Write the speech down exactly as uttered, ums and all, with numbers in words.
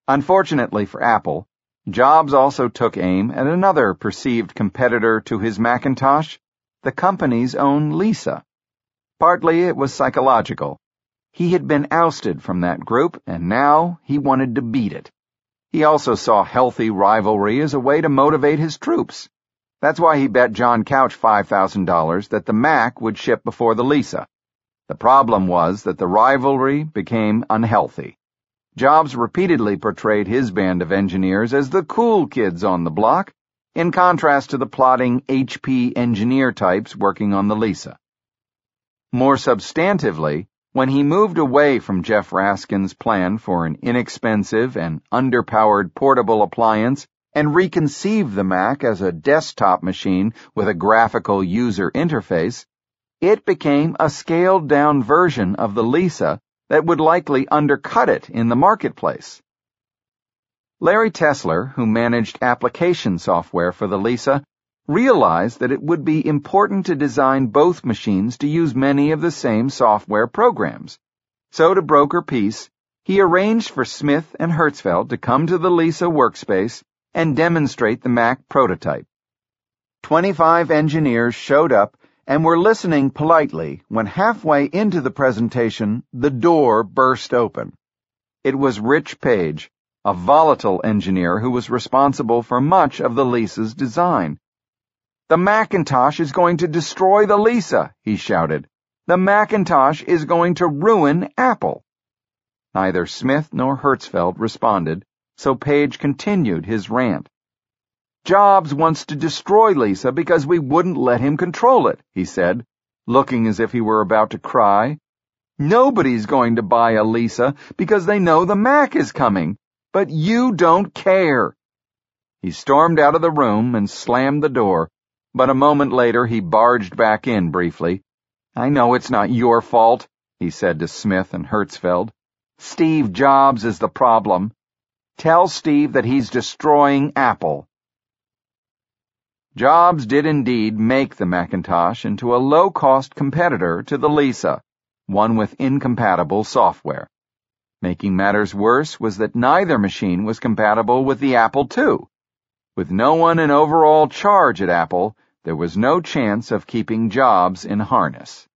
Unfortunately for Apple, Jobs also took aim at another perceived competitor to his Macintosh, the company's own Lisa. Partly it was psychological. He had been ousted from that group, and now he wanted to beat it. He also saw healthy rivalry as a way to motivate his troops. That's why he bet John Couch five thousand dollars that the Mac would ship before the Lisa. The problem was that the rivalry became unhealthy. Jobs repeatedly portrayed his band of engineers as the cool kids on the block, in contrast to the plodding H P engineer types working on the Lisa. More substantively, when he moved away from Jeff Raskin's plan for an inexpensive and underpowered portable appliance and reconceived the Mac as a desktop machine with a graphical user interface, it became a scaled-down version of the Lisa that would likely undercut it in the marketplace. Larry Tesler, who managed application software for the Lisa, realized that it would be important to design both machines to use many of the same software programs. So to broker peace, he arranged for Smith and Hertzfeld to come to the Lisa workspace and demonstrate the Mac prototype. Twenty-five engineers showed up and were listening politely when halfway into the presentation, the door burst open. It was Rich Page, a volatile engineer who was responsible for much of the Lisa's design. "The Macintosh is going to destroy the Lisa," he shouted. "The Macintosh is going to ruin Apple." Neither Smith nor Hertzfeld responded, so Page continued his rant. "Jobs wants to destroy Lisa because we wouldn't let him control it," he said, looking as if he were about to cry. "Nobody's going to buy a Lisa because they know the Mac is coming, but you don't care." He stormed out of the room and slammed the door, but a moment later he barged back in briefly. "I know it's not your fault," he said to Smith and Hertzfeld. "Steve Jobs is the problem. Tell Steve that he's destroying Apple." Jobs did indeed make the Macintosh into a low-cost competitor to the Lisa, one with incompatible software. Making matters worse was that neither machine was compatible with the Apple two. With no one in overall charge at Apple, there was no chance of keeping Jobs in harness.